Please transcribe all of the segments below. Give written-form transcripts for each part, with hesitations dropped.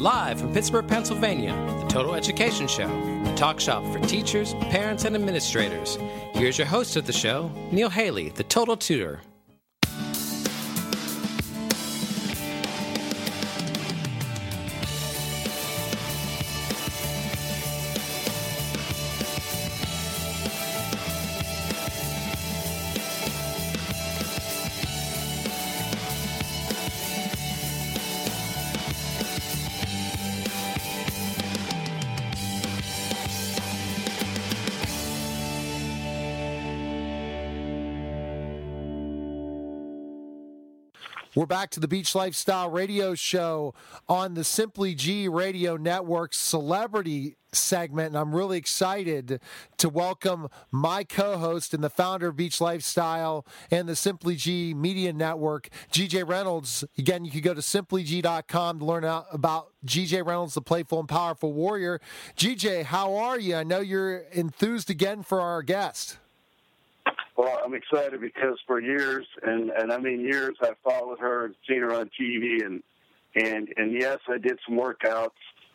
Live from Pittsburgh, Pennsylvania, the Total Education Show, the talk shop for teachers, parents, and administrators. Here's your host of the show, Neil Haley, the Total Tutor. We're back to the Beach Lifestyle Radio Show on the Simply G Radio Network celebrity segment, and I'm really excited to welcome my co-host and the founder of Beach Lifestyle and the Simply G Media Network, GJ Reynolds. Again, you can go to simplyg.com to learn about GJ Reynolds, the playful and powerful warrior. GJ, how are you? I know you're enthused again for our guest. Well, I'm excited because for years, and I mean years, I've followed her and seen her on TV, and yes, I did some workouts.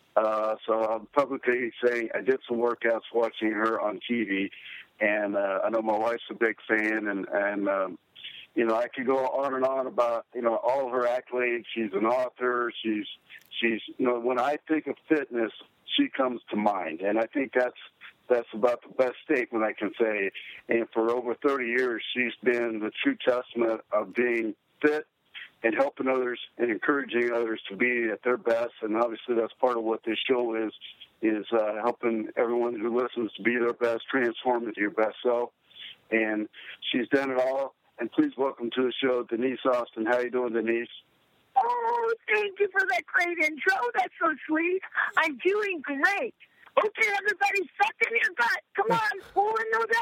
So I'm publicly saying I did some workouts watching her on TV, and I know my wife's a big fan, and you know, I could go on and on about, you know, all of her accolades. She's an author. She's you know, when I think of fitness, she comes to mind, and I think that's about the best statement I can say. And for over 30 years, she's been the true testament of being fit and helping others and encouraging others to be at their best. And obviously that's part of what this show is helping everyone who listens to be their best, transform into your best self. And she's done it all. And please welcome to the show, Denise Austin. How you doing, Denise? Oh, thank you for that great intro. That's so sweet. I'm doing great. Okay, everybody, suck in your gut. Come on, pull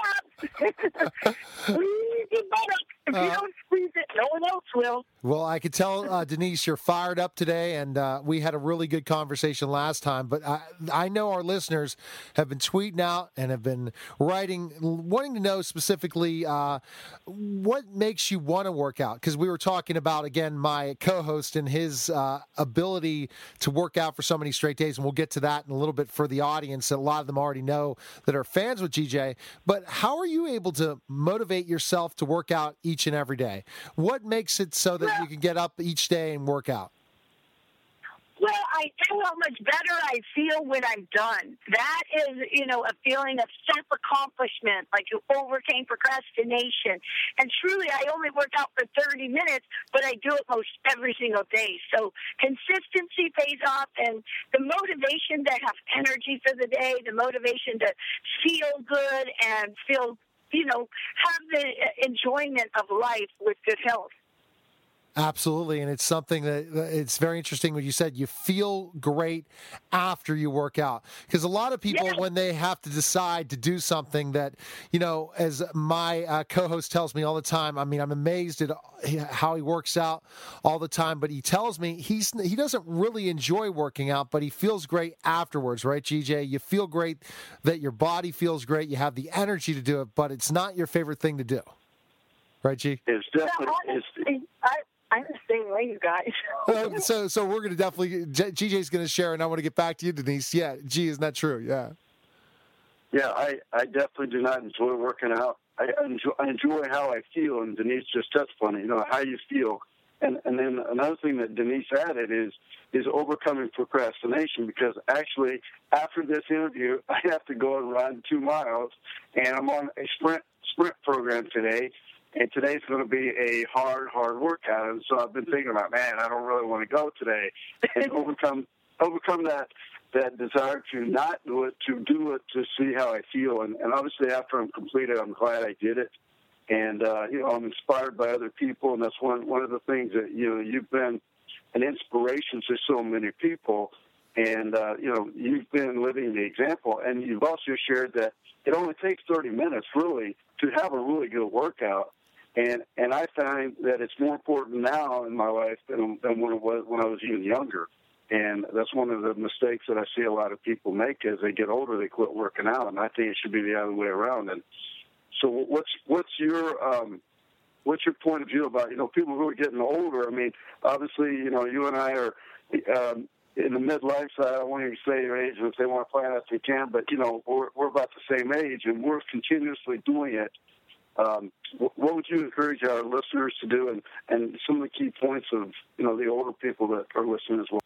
in those abs. Squeeze your butt up. If you don't squeeze it, no one else will. Well, I could tell, Denise, you're fired up today, and we had a really good conversation last time. But I know our listeners have been tweeting out and have been writing, wanting to know specifically what makes you want to work out. Because we were talking about, again, my co-host and his ability to work out for so many straight days, and we'll get to that in a little bit for the audience. A lot of them already know that are fans with GJ. But how are you able to motivate yourself to work out each and every day? What makes it so that you can get up each day and work out? Well, I know how much better I feel when I'm done. That is, you know, a feeling of self-accomplishment, like you overcame procrastination. And truly, I only work out for 30 minutes, but I do it most every single day. So consistency pays off, and the motivation to have energy for the day, the motivation to feel good and feel, you know, have the enjoyment of life with good health. Absolutely, and it's something that it's very interesting what you said. You feel great after you work out, because a lot of people, when they have to decide to do something that, you know, as my co-host tells me all the time, I mean, I'm amazed at how he works out all the time, but he tells me he doesn't really enjoy working out, but he feels great afterwards, right, GJ? You feel great, that your body feels great, you have the energy to do it, but it's not your favorite thing to do, right, G? It's definitely... I'm the same way, you guys. So we're going to definitely, GJ's going to share, and I want to get back to you, Denise. Yeah, G, isn't that true? Yeah. Yeah, I definitely do not enjoy working out. I enjoy how I feel, and Denise just touched on it, you know, how you feel. And then another thing that Denise added is overcoming procrastination, because actually after this interview, I have to go and run 2 miles, and I'm on a sprint program today. And today's going to be a hard workout. And so I've been thinking about, man, I don't really want to go today. And overcome that desire to not do it, to see how I feel. And obviously after I'm completed, I'm glad I did it. And, you know, I'm inspired by other people. And that's one of the things that, you know, you've been an inspiration to so many people. And, you know, you've been living the example. And you've also shared that it only takes 30 minutes, really, to have a really good workout. And I find that it's more important now in my life than when it was when I was even younger. And that's one of the mistakes that I see a lot of people make. As they get older, they quit working out, and I think it should be the other way around. And so, what's your point of view about, you know, people who are getting older? I mean, obviously, you know, you and I are, in the midlife side, I won't even say your age. If they want to find out, they can. But we're about the same age, and we're continuously doing it. What would you encourage our listeners to do, and some of the key points of the older people that are listening as well?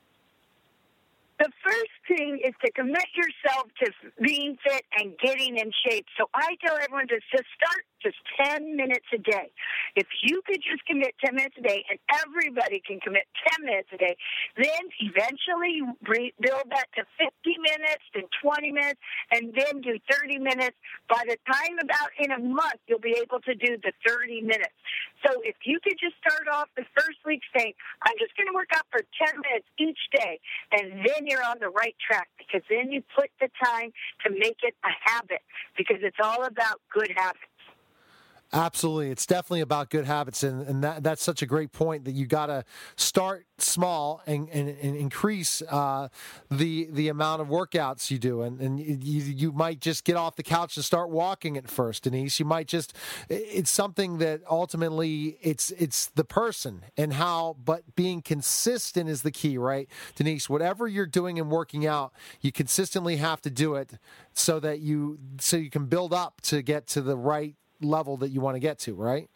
The first thing is to commit yourself to being fit and getting in shape. So I tell everyone to just start just 10 minutes a day. If you could just commit 10 minutes a day, and everybody can commit 10 minutes a day, then eventually build that to 50 minutes, then 20 minutes, and then do 30 minutes. By the time about in a month, you'll be able to do the 30 minutes. So if you could just start off the first week saying, I'm just going to work out for 10 minutes each day, and then you're on the right track, because then you put the time to make it a habit, because it's all about good habits. Absolutely. It's definitely about good habits, and that's such a great point, that you got to start small and increase the amount of workouts you do. And you might just get off the couch and start walking at first, Denise. You might just, it's something that ultimately it's the person and how, but being consistent is the key, right, Denise? Whatever you're doing and working out, you consistently have to do it so you can build up to get to the right level that you want to get to, right?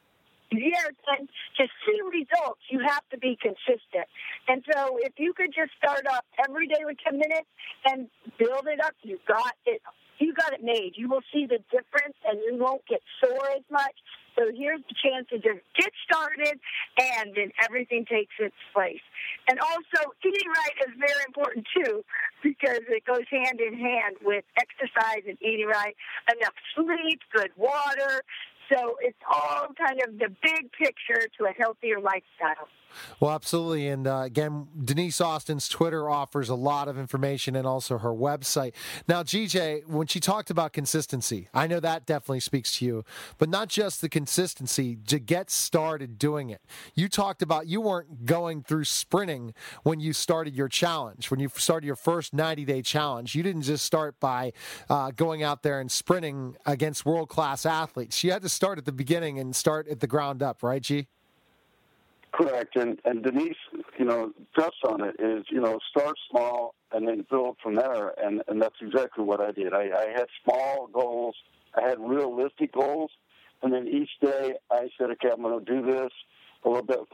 Yes, and to see results, you have to be consistent. And so if you could just start off every day with 10 minutes and build it up, you got it made. You will see the difference, and you won't get sore as much. So here's the chance to just get started, and then everything takes its place. And also, eating right is very important, too, because it goes hand in hand with exercise and eating right. Enough sleep, good water. So it's all kind of the big picture to a healthier lifestyle. Well, absolutely. And again, Denise Austin's Twitter offers a lot of information, and also her website. Now, GJ, when she talked about consistency, I know that definitely speaks to you, but not just the consistency, to get started doing it. You talked about you weren't going through sprinting when you started your challenge, when you started your first 90-day challenge. You didn't just start by going out there and sprinting against world-class athletes. You had to start at the beginning and start at the ground up, right, G? Correct, and Denise, touched on it, is, start small and then build from there, and that's exactly what I did. I had small goals, I had realistic goals, and then each day I said, okay, I'm going to do this a little bit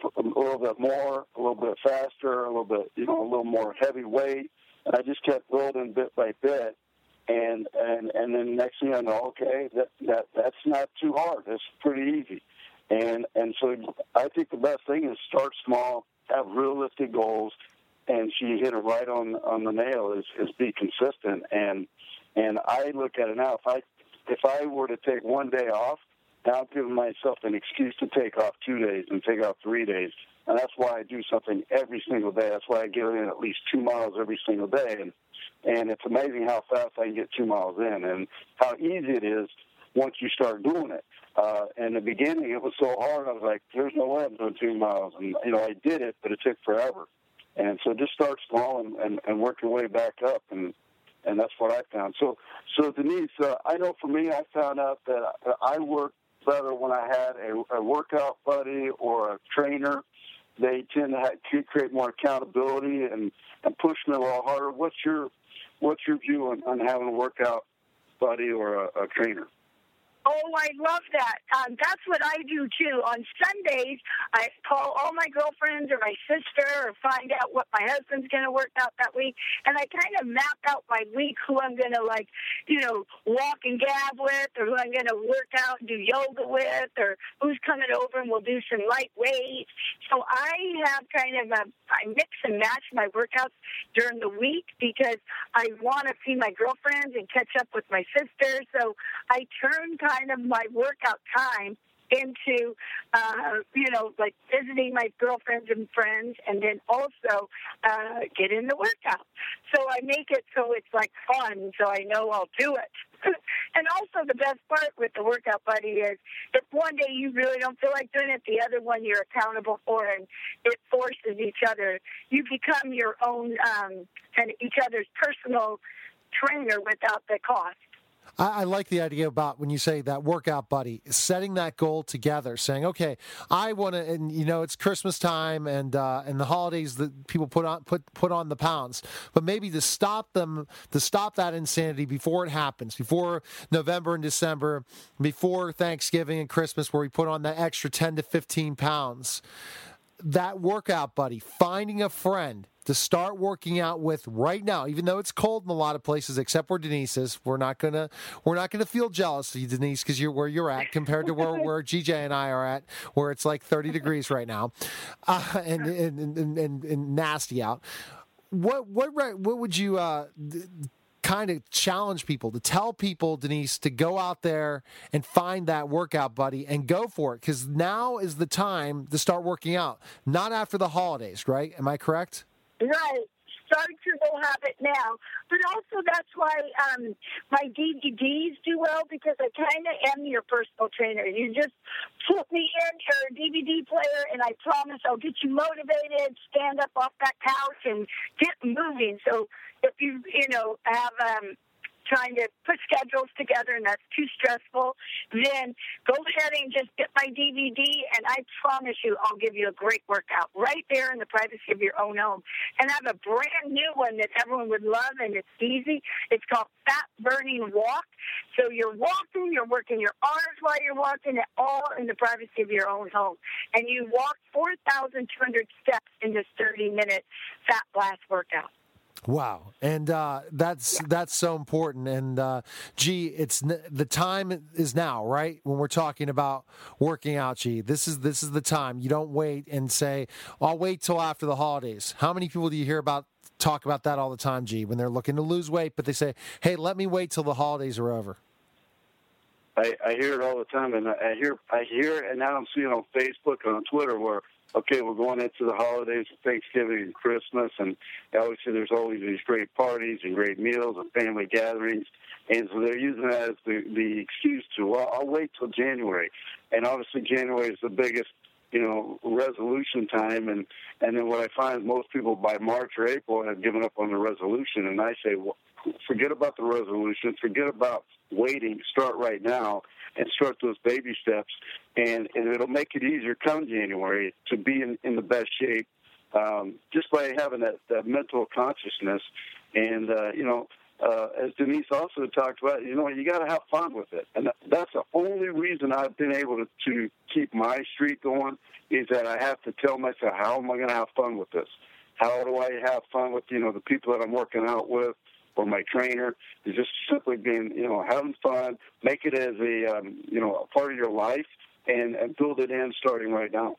more, a little bit faster, a little bit, a little more heavy weight, and I just kept building bit by bit, and then next thing I know, okay, that's not too hard, it's pretty easy. And so I think the best thing is start small, have realistic goals, and she hit it right on the nail, is be consistent. And I look at it now, if I were to take one day off, now I'm giving myself an excuse to take off 2 days and take off 3 days. And that's why I do something every single day. That's why I get in at least 2 miles every single day. And it's amazing how fast I can get 2 miles in and how easy it is once you start doing it. In the beginning, it was so hard. I was like, there's no way I'm doing 2 miles. And, I did it, but it took forever. And so just start small and work your way back up. And that's what I found. So Denise, I know for me, I found out that I worked better when I had a workout buddy or a trainer. They tend to create more accountability and push me a little harder. What's your view on having a workout buddy or a trainer? Oh, I love that. That's what I do, too. On Sundays, I call all my girlfriends or my sister or find out what my husband's going to work out that week. And I kind of map out my week, who I'm going to, walk and gab with, or who I'm going to work out and do yoga with, or who's coming over and we'll do some light weights. So I have I mix and match my workouts during the week because I want to see my girlfriends and catch up with my sister. So I turn kind of my workout time into, visiting my girlfriends and friends, and then also get in the workout. So I make it so it's fun, so I know I'll do it. And also the best part with the workout buddy is if one day you really don't feel like doing it, the other one you're accountable for, and it forces each other. You become your own and each other's personal trainer without the cost. I like the idea about when you say that workout buddy, setting that goal together, saying, okay, I want to, and it's Christmas time and the holidays that people put on the pounds, but maybe to stop that insanity before it happens, before November and December, before Thanksgiving and Christmas, where we put on that extra 10 to 15 pounds. That workout buddy, finding a friend to start working out with right now, even though it's cold in a lot of places, except where Denise is. We're not gonna feel jealous of you, Denise, because you're where you're at compared to where GJ and I are at, where it's like 30 degrees right now, and nasty out. What would you kind of challenge people to tell people, Denise, to go out there and find that workout buddy and go for it? Because now is the time to start working out, not after the holidays, right? Am I correct? Right. Start your whole habit now. But also that's why my DVDs do well, because I kind of am your personal trainer. You just put me in your DVD player, and I promise I'll get you motivated, stand up off that couch, and get moving. So if you have trying to put schedules together and that's too stressful, then go ahead and just get my DVD, and I promise you I'll give you a great workout right there in the privacy of your own home. And I have a brand new one that everyone would love, and it's easy. It's called Fat Burning Walk. So you're walking, you're working your arms while you're walking, it all in the privacy of your own home. And you walk 4,200 steps in this 30-minute fat blast workout. Wow, and that's so important. And it's the time is now, right? When we're talking about working out, this is the time. You don't wait and say, "I'll wait till after the holidays." How many people do you hear talk about that all the time, when they're looking to lose weight, but they say, "Hey, let me wait till the holidays are over"? I hear it all the time, and I hear it, and now I'm seeing on Facebook and on Twitter where, okay, we're going into the holidays, Thanksgiving and Christmas, and obviously there's always these great parties and great meals and family gatherings, and so they're using that as the excuse to, well, I'll wait till January, and obviously January is the biggest, resolution time, and then what I find is most people by March or April have given up on the resolution, and I say, well, forget about the resolution, forget about waiting, start right now, and start those baby steps, and it'll make it easier come January to be in the best shape, just by having that mental consciousness. And, as Denise also talked about, you got to have fun with it. And that's the only reason I've been able to keep my streak going, is that I have to tell myself, how am I going to have fun with this? How do I have fun with, the people that I'm working out with, or my trainer? Is just simply being, having fun, make it as a part of your life, and build it in starting right now.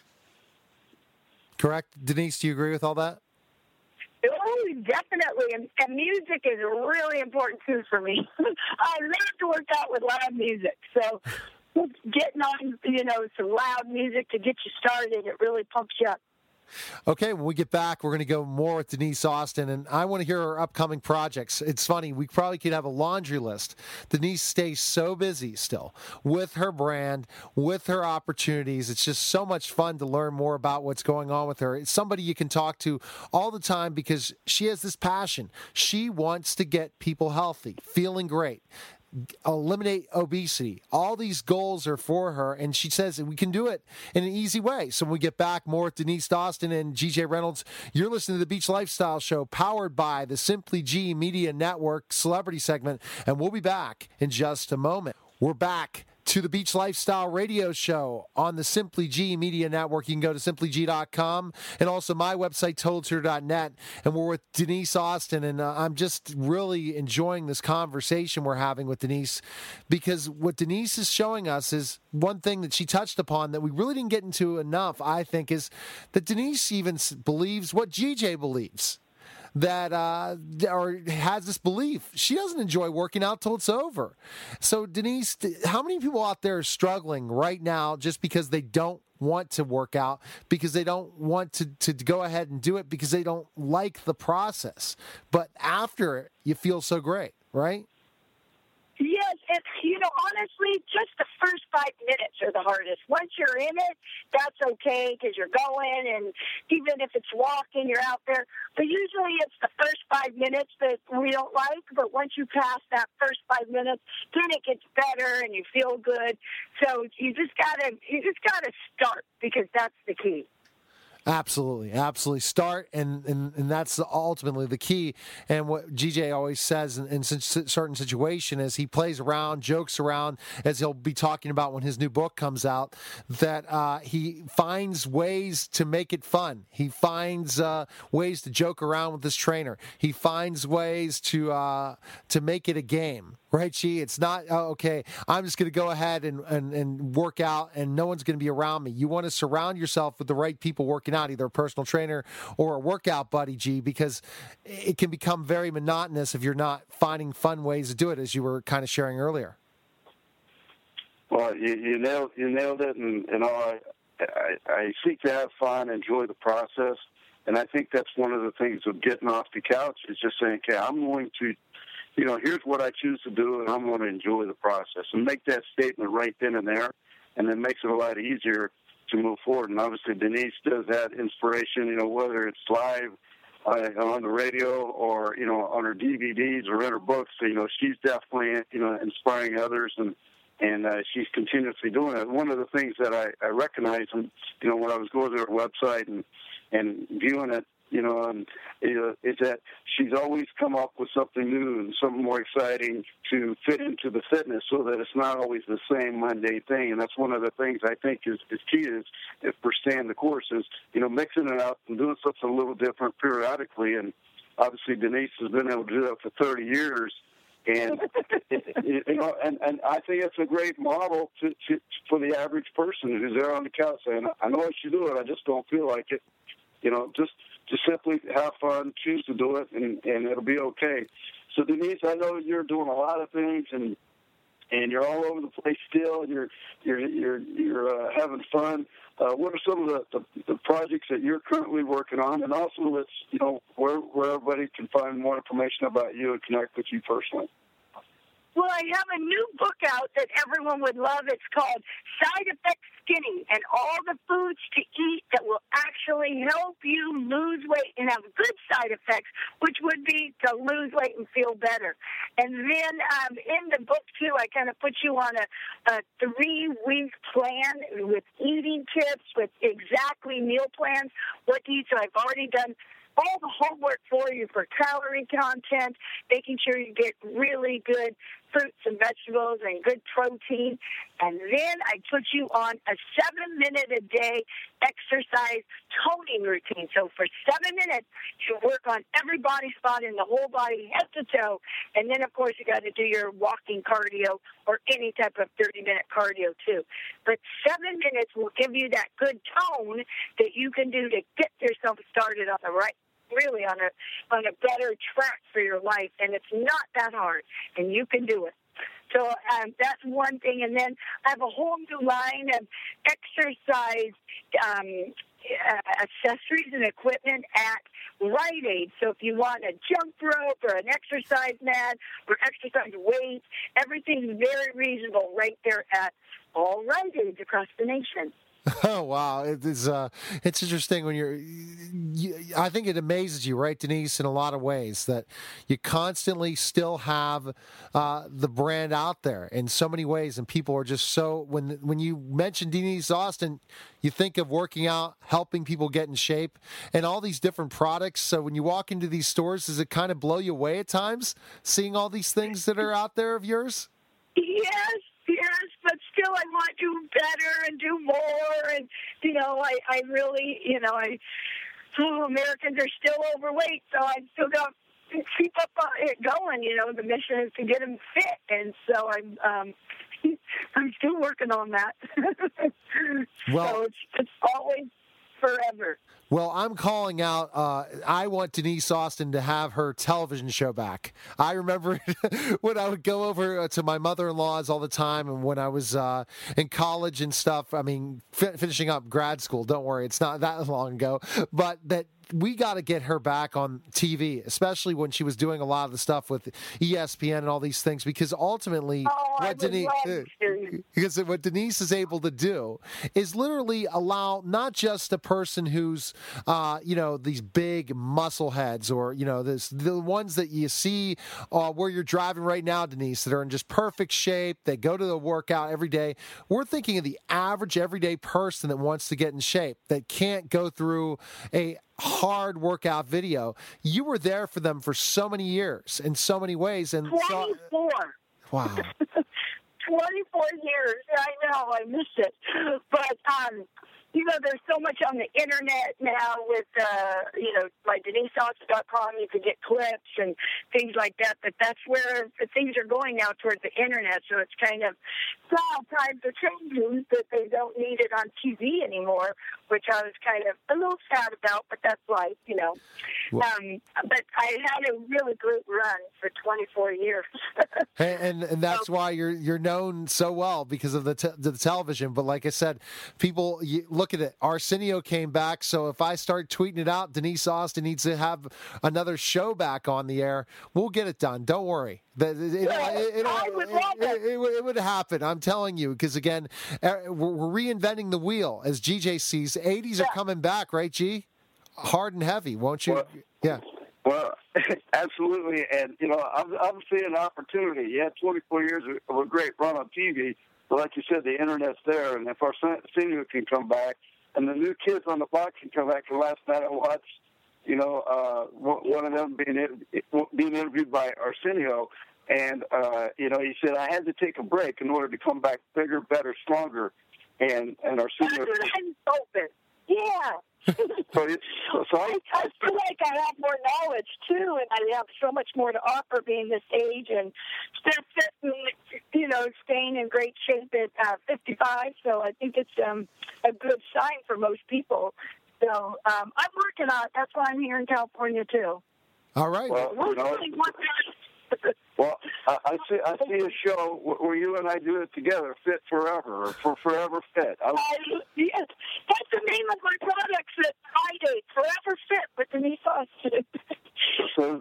Correct. Denise, do you agree with all that? Oh, definitely. And music is really important, too, for me. I love to work out with loud music. So getting on, some loud music to get you started, it really pumps you up. Okay, when we get back, we're going to go more with Denise Austin, and I want to hear her upcoming projects. It's funny, we probably could have a laundry list. Denise stays so busy still with her brand, with her opportunities. It's just so much fun to learn more about what's going on with her. It's somebody you can talk to all the time because she has this passion. She wants to get people healthy, feeling great, eliminate obesity. All these goals are for her, and she says we can do it in an easy way. So when we get back, more with Denise Austin and GJ Reynolds. You're listening to the Beach Lifestyle Show, powered by the Simply G Media Network celebrity segment, and we'll be back in just a moment. We're back to the Beach Lifestyle Radio Show on the Simply G Media Network. You can go to simplyg.com and also my website, totaltour.net. And we're with Denise Austin, and I'm just really enjoying this conversation we're having with Denise, because what Denise is showing us is one thing that she touched upon that we really didn't get into enough, I think, is that Denise even believes what GJ believes. That or has this belief. She doesn't enjoy working out till it's over. So, Denise, how many people out there are struggling right now just because they don't want to work out, because they don't want to go ahead and do it because they don't like the process? But after it, you feel so great, right? Yes, it's, honestly, just the first 5 minutes are the hardest. Once you're in it, that's okay because you're going, and even if it's walking, you're out there. But usually it's the first 5 minutes that we don't like, but once you pass that first 5 minutes, then it gets better and you feel good. So you just gotta start, because that's the key. Absolutely. Start, and that's ultimately the key. And what GJ always says in certain situation is he plays around, jokes around, as he'll be talking about when his new book comes out, that he finds ways to make it fun. He finds ways to joke around with his trainer. He finds ways to make it a game. Right, Chi? It's not, okay, I'm just going to go ahead and work out and no one's going to be around me. You want to surround yourself with the right people working out, either a personal trainer or a workout buddy, G, because it can become very monotonous if you're not finding fun ways to do it, as you were kind of sharing earlier. Well, you nailed it, and I seek to have fun, enjoy the process, and I think that's one of the things of getting off the couch is just saying, okay, I'm going to, here's what I choose to do, and I'm going to enjoy the process. And make that statement right then and there, and then makes it a lot easier to move forward. And obviously Denise does that inspiration, whether it's live on the radio or, on her DVDs or in her books. So, she's definitely, inspiring others, and she's continuously doing it. One of the things that I recognize, when I was going to her website and viewing it, is that she's always come up with something new and something more exciting to fit into the fitness, so that it's not always the same mundane thing. And that's one of the things I think is key if we're staying the course is, mixing it up and doing something a little different periodically. And obviously Denise has been able to do that for 30 years. And, and I think it's a great model for the average person who's there on the couch saying, I know I should do it, I just don't feel like it. Just simply have fun, choose to do it, and it'll be okay. So Denise, I know you're doing a lot of things, and you're all over the place still. And you're having fun. What are some of the projects that you're currently working on? And also, let's where everybody can find more information about you and connect with you personally. Well, I have a new book out that everyone would love. It's called Side Effects Skinny, and all the foods to eat that will actually help you lose weight and have good side effects, which would be to lose weight and feel better. And then in the book, too, I kind of put you on a 3-week plan with eating tips, with exactly meal plans, what to eat. So I've already done all the homework for you for calorie content, making sure you get really good fruits and vegetables and good protein. And then I put you on a 7-minute-a-day exercise toning routine. So for 7 minutes, you work on every body spot in the whole body, head to toe. And then, of course, you got to do your walking cardio or any type of 30-minute cardio, too. But 7 minutes will give you that good tone that you can do to get yourself started on the right, really on a better track for your life, and it's not that hard, and you can do it. So that's one thing. And then I have a whole new line of exercise accessories and equipment at Rite Aid. So if you want a jump rope or an exercise mat or exercise weights, everything's very reasonable right there at all Rite Aids across the nation. Oh, wow. It's interesting I think it amazes you, right, Denise, in a lot of ways, that you constantly still have the brand out there in so many ways, and people are just so, when you mention Denise Austin, you think of working out, helping people get in shape, and all these different products. So when you walk into these stores, does it kind of blow you away at times, seeing all these things that are out there of yours? Yes, but still I want to do better and do more. And, I really, Americans are still overweight, so I still got to keep up it going. The mission is to get them fit. And so I'm still working on that. Well, so it's always forever. Well, I'm calling out, I want Denise Austin to have her television show back. I remember when I would go over to my mother-in-law's all the time, and when I was in college and stuff, I mean, finishing up grad school, don't worry, it's not that long ago, but that we got to get her back on TV, especially when she was doing a lot of the stuff with ESPN and all these things, because ultimately what Denise is able to do is literally allow not just a person who's, these big muscle heads or, the ones that you see where you're driving right now, Denise, that are in just perfect shape. They go to the workout every day. We're thinking of the average everyday person that wants to get in shape, that can't go through a hard workout video. You were there for them for so many years in so many ways. And 24. Wow. 24 years. I know, I missed it. But, there's so much on the internet now with, my DeniseAustin.com. You could get clips and things like that. But that's where things are going now towards the internet. So it's kind of times are changing that they don't need it on TV anymore, which I was kind of a little sad about. But that's life, Well, but I had a really great run for 24 years. and that's why you're known so well, because of the television. But like I said, people look at it. Arsenio came back, so if I start tweeting it out, Denise Austin needs to have another show back on the air. We'll get it done. Don't worry. It would happen. I'm telling you, because again, we're reinventing the wheel as GJ sees. 80s are coming back, right, G? Hard and heavy, won't you? Yeah. Well, absolutely. And, I'm seeing an opportunity. You had 24 years of a great run on TV. But like you said, the internet's there. And if Arsenio can come back and the new kids on the block can come back, and last night I watched, one of them being interviewed by Arsenio. And, he said, I had to take a break in order to come back bigger, better, stronger. And Arsenio... open. Yeah. I feel like I have more knowledge too, and I have so much more to offer being this age and still staying in great shape at 55. So I think it's a good sign for most people. So I'm working on it. That's why I'm here in California too. All right. Well, I see a show where you and I do it together, Fit Forever, or for Forever Fit. Yes, that's the name of my products at iDate, Forever Fit with Denise Austin. So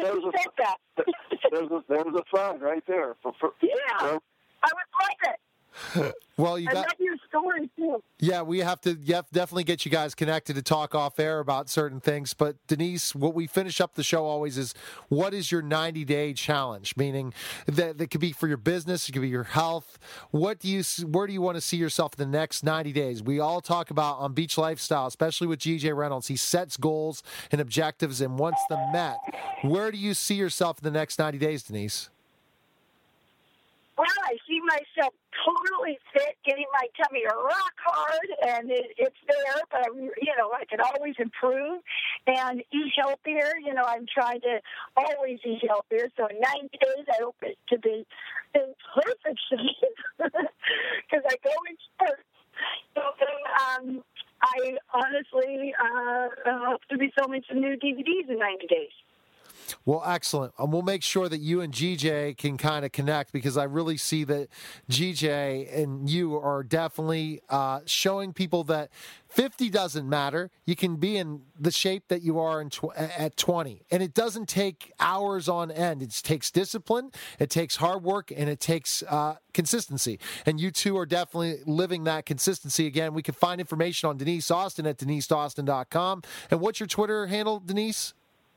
there's a fun right there. Yeah, I would like it. Well, I love your story too. Yeah, we have to definitely get you guys connected to talk off air about certain things. But Denise, what we finish up the show always is, what is your 90-day challenge? Meaning that could be for your business, it could be your health. Where do you want to see yourself in the next 90 days? We all talk about on Beach Lifestyle, especially with GJ Reynolds. He sets goals and objectives and wants them met. Where do you see yourself in the next 90 days, Denise? Well, I see myself totally fit, getting my tummy rock hard, and it's there, but, I can always improve and eat healthier. I'm trying to always eat healthier, so in 90 days I hope it to be in perfect shape because I go in spurts. So I honestly hope to be filming some new DVDs in 90 days. Well, excellent. We'll make sure that you and GJ can kind of connect, because I really see that GJ and you are definitely showing people that 50 doesn't matter. You can be in the shape that you are at 20. And it doesn't take hours on end. It takes discipline, it takes hard work, and it takes consistency. And you two are definitely living that consistency. Again, we can find information on Denise Austin at DeniseAustin.com. And what's your Twitter handle, Denise?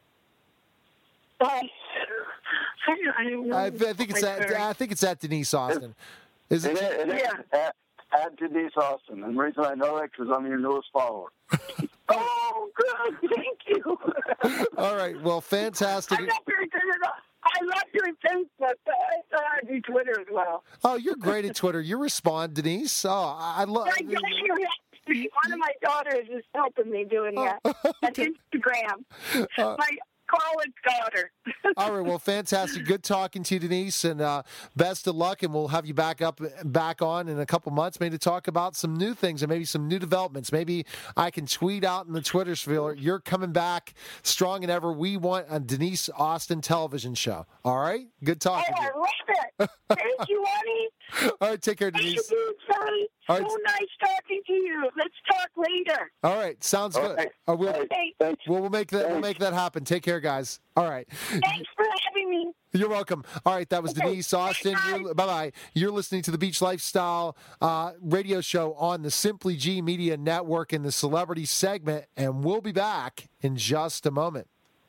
I don't know. I think it's at Denise Austin. Is it? Yeah. At Denise Austin. And the reason I know that because I'm your newest follower. Oh, good. Thank you. All right. Well, fantastic. I love doing Facebook, but I do Twitter as well. Oh, you're great at Twitter. You respond, Denise. Oh, I love. One of my daughters is helping me doing that. On Instagram. My college daughter. All right, well, fantastic. Good talking to you, Denise, and best of luck, and we'll have you back on in a couple months, maybe to talk about some new things and maybe some new developments. Maybe I can tweet out in the Twitter sphere, you're coming back strong than ever. We want a Denise Austin television show. All right? Good talking to you. I love it. Thank you, Arnie. All right, take care, Denise. Thank you, Sonny. So nice talking to you. Let's talk later. All right, sounds good. Right. We'll make that happen. Take care, guys. All right. Thanks for having me. You're welcome. All right, that was Denise Austin. Bye-bye. You're listening to the Beach Lifestyle radio show on the Simply G Media Network in the celebrity segment, and we'll be back in just a moment.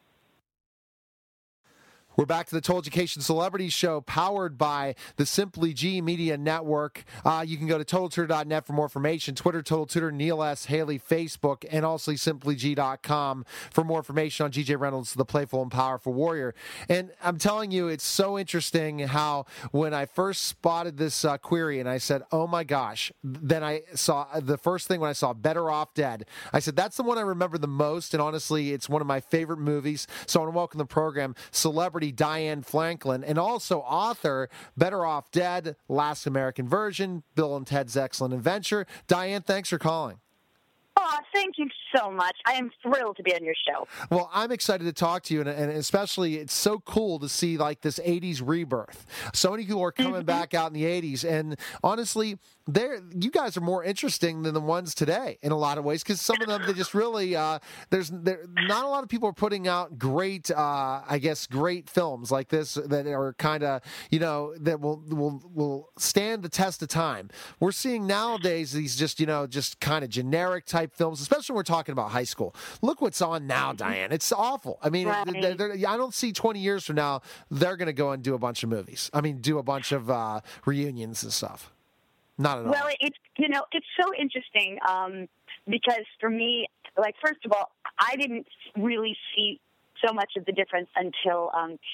We're back to the Total Education Celebrity Show, powered by the Simply G Media Network. You can go to TotalTutor.net for more information. Twitter, Total Tutor, Neil S. Haley, Facebook, and also SimplyG.com for more information on GJ Reynolds, the playful and powerful warrior. And I'm telling you, it's so interesting how when I first spotted this query and I said, oh my gosh, then I saw the first thing when I saw Better Off Dead. I said, that's the one I remember the most, and honestly, it's one of my favorite movies. So I want to welcome the program, celebrity Diane Franklin, and also author, Better Off Dead, Last American Version, Bill and Ted's Excellent Adventure. Diane, thanks for calling. Oh, thank you so much. I am thrilled to be on your show. Well, I'm excited to talk to you, and especially it's so cool to see like this 80s rebirth. So many people are coming back out in the 80s, and honestly, you guys are more interesting than the ones today in a lot of ways, because some of them, they just really, there's not a lot of people are putting out great, great films like this that are kind of, that will stand the test of time. We're seeing nowadays these just kind of generic type films, especially when we're talking about high school. Look what's on now, Diane. It's awful. I mean, right. I don't see 20 years from now they're going to go and do a bunch of movies. I mean, do a bunch of reunions and stuff. Not at all. Well, it's so interesting because for me, like, first of all, I didn't really see so much of the difference until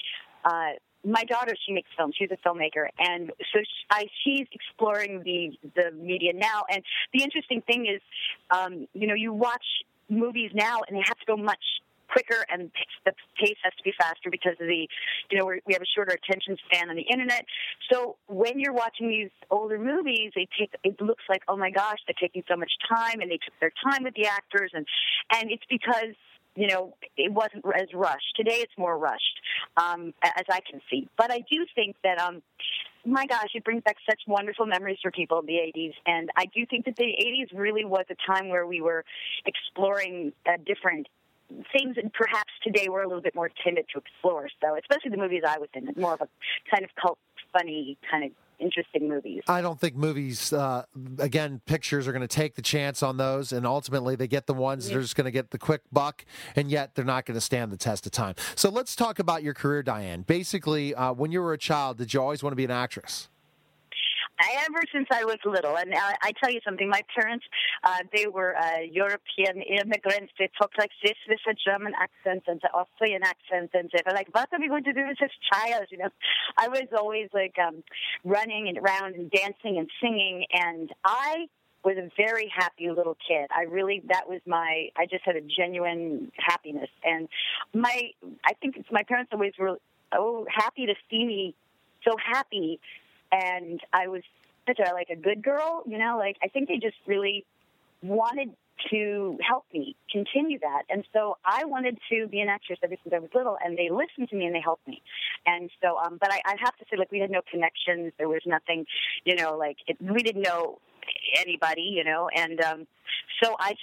my daughter, she makes films. She's a filmmaker, and so she's exploring the media now. And the interesting thing is, you watch movies now, and they have to go much quicker, and the pace has to be faster because of the, we have a shorter attention span on the internet. So when you're watching these older movies, it looks like, oh my gosh, they're taking so much time, and they took their time with the actors, and it's because it wasn't as rushed. Today it's more rushed, as I can see. But I do think that, my gosh, it brings back such wonderful memories for people in the 80s. And I do think that the 80s really was a time where we were exploring different things that perhaps today we're a little bit more timid to explore. So especially the movies I was in, more of a kind of cult, funny, kind of interesting movies. I don't think movies, pictures are going to take the chance on those, and ultimately they get the ones that are just going to get the quick buck, and yet they're not going to stand the test of time. So let's talk about your career, Diane. Basically, when you were a child, did you always want to be an actress? Ever since I was little, and I tell you something, my parents, they were European immigrants. They talked like this with a German accent and an Austrian accent, and they were like, what are we going to do with this child? I was always like running around and dancing and singing, and I was a very happy little kid. I just had a genuine happiness, and I think my parents always were happy to see me so happy. And I was such a good girl, I think they just really wanted to help me continue that. And so I wanted to be an actress ever since I was little, and they listened to me and they helped me. And so, but I have to say, we had no connections. There was nothing, we didn't know anybody, and so I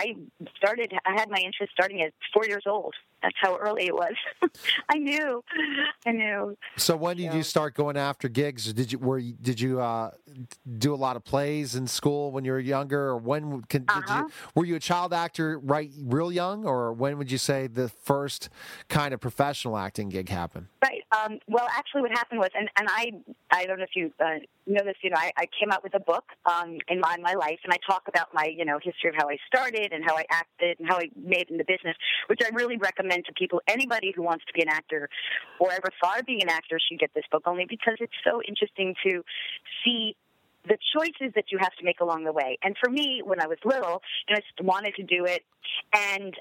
had my interest starting at 4 years old. That's how early it was. I knew. So when did you start going after gigs? Did you do a lot of plays in school when you were younger, or were you a child actor real young, or when would you say the first kind of professional acting gig happened? Right. Well, actually, what happened was, and I don't know if you know this. I came out with a book in my life, and I talk about my history of how I started and how I acted and how I made in the business, which I really recommend to people. Anybody who wants to be an actor or ever thought of being an actor should get this book, only because it's so interesting to see the choices that you have to make along the way. And for me, when I was little, I just wanted to do it, and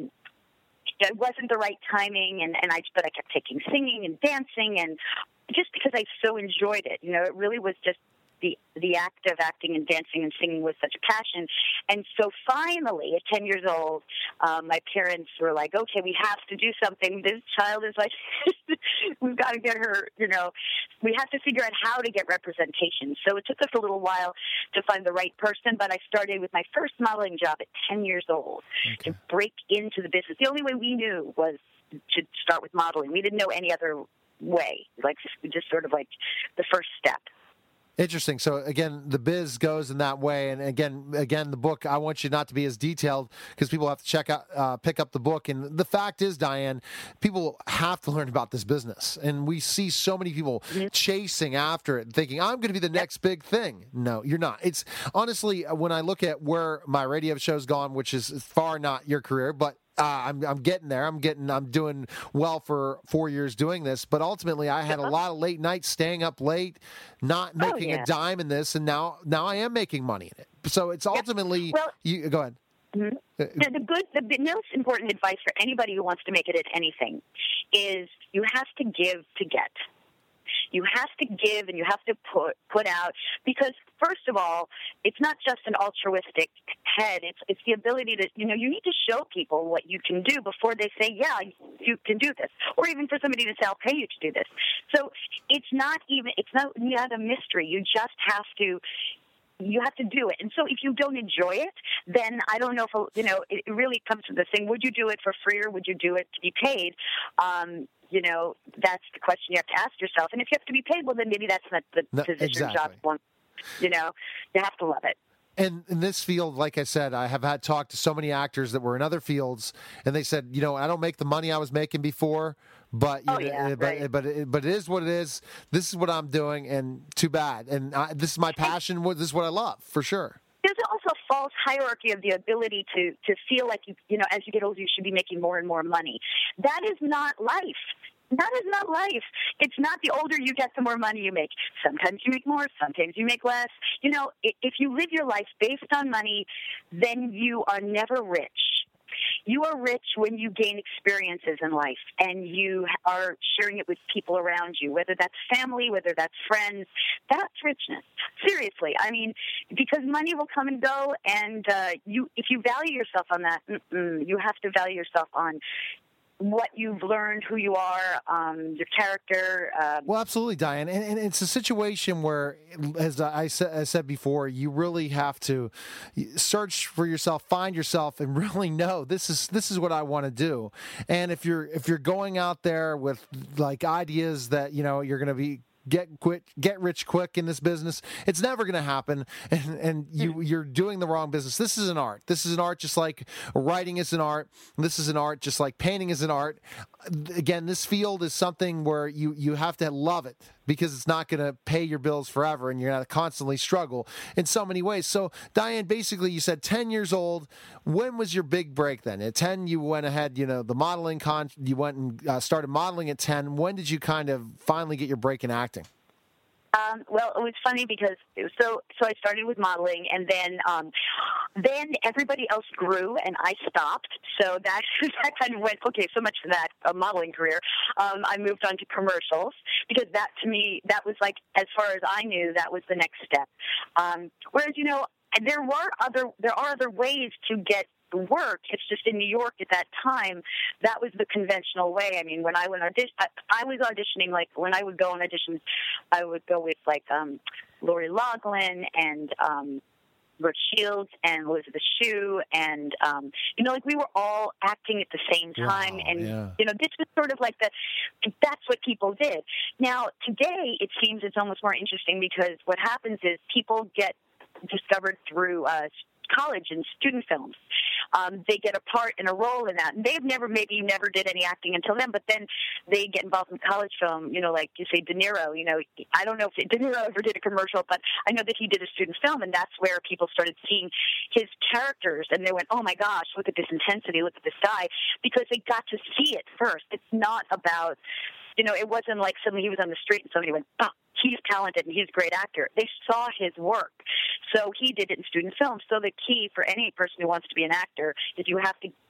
it wasn't the right timing, but I kept taking singing and dancing, and just because I so enjoyed it, it really was just the act of acting and dancing and singing was such a passion. And so finally, at 10 years old, my parents were like, okay, we have to do something. This child is like, we've got to get her, we have to figure out how to get representation. So it took us a little while to find the right person, but I started with my first modeling job at 10 years old to break into the business. The only way we knew was to start with modeling. We didn't know any other way, just sort of like the first step. Interesting. So again, the biz goes in that way, and again, the book. I want you not to be as detailed because people have to pick up the book. And the fact is, Diane, people have to learn about this business, and we see so many people chasing after it, thinking I'm going to be the next big thing. No, you're not. It's honestly, when I look at where my radio show's gone, which is far not your career, but I'm getting there. I'm doing well for 4 years doing this, but ultimately I had a lot of late nights staying up late, not making a dime in this, and now I am making money in it. So it's ultimately you go ahead. Mm-hmm. The most important advice for anybody who wants to make it at anything is you have to give to get. You have to give and you have to put out, because first of all, it's not just an altruistic head. It's the ability to, you need to show people what you can do before they say, yeah, you can do this. Or even for somebody to say, I'll pay you to do this. So it's not a mystery. You just have to do it. And so if you don't enjoy it, then I don't know if, it really comes to this thing, would you do it for free or would you do it to be paid? That's the question you have to ask yourself. And if you have to be paid, well, then maybe that's not the position job. You have to love it. And in this field, like I said, I have had talked to so many actors that were in other fields, and they said, I don't make the money I was making before, but but it is what it is. This is what I'm doing, and too bad. And this is my passion. This is what I love, for sure. There's also a false hierarchy of the ability to feel like, as you get older, you should be making more and more money. That is not life. That is not life. It's not the older you get, the more money you make. Sometimes you make more, sometimes you make less. If you live your life based on money, then you are never rich. You are rich when you gain experiences in life and you are sharing it with people around you, whether that's family, whether that's friends. That's richness. Seriously. I mean, because money will come and go, and if you value yourself on that, you have to value yourself on what you've learned, who you are, your character. Well, absolutely, Diane. And it's a situation where, as I said before, you really have to search for yourself, find yourself, and really know this is what I want to do. And if you're going out there with like ideas that you're going to be get rich quick in this business, it's never going to happen, and you're doing the wrong business. This is an art. This is an art just like writing is an art. This is an art just like painting is an art. Again, this field is something where you have to love it, because it's not going to pay your bills forever, and you're going to constantly struggle in so many ways. So, Diane, basically, you said 10 years old. When was your big break then? At 10, you went ahead, the modeling you went and started modeling at 10. When did you kind of finally get your break in acting? Well, it was funny because so I started with modeling, and then everybody else grew and I stopped. So that kind of went, okay, so much for that modeling career. I moved on to commercials, because that, to me, that was like, as far as I knew, that was the next step. Whereas, there are other ways to get work. It's just in New York at that time, that was the conventional way. I mean, when I went I was auditioning, like when I would go on auditions, I would go with like Lori Loughlin and Brooke Shields and Elizabeth Shue, and like we were all acting at the same time. Wow, and this was sort of like that's what people did. Now today, it seems it's almost more interesting, because what happens is people get discovered through college and student films. They get a part and a role in that. And maybe you never did any acting until then, but then they get involved in college film, like you say De Niro, I don't know if De Niro ever did a commercial, but I know that he did a student film, and that's where people started seeing his characters, and they went, oh my gosh, look at this intensity, look at this guy, because they got to see it first. It's not about, it wasn't like suddenly he was on the street and somebody went, oh, he's talented and he's a great actor. They saw his work. So he did it in student films. So the key for any person who wants to be an actor is you have to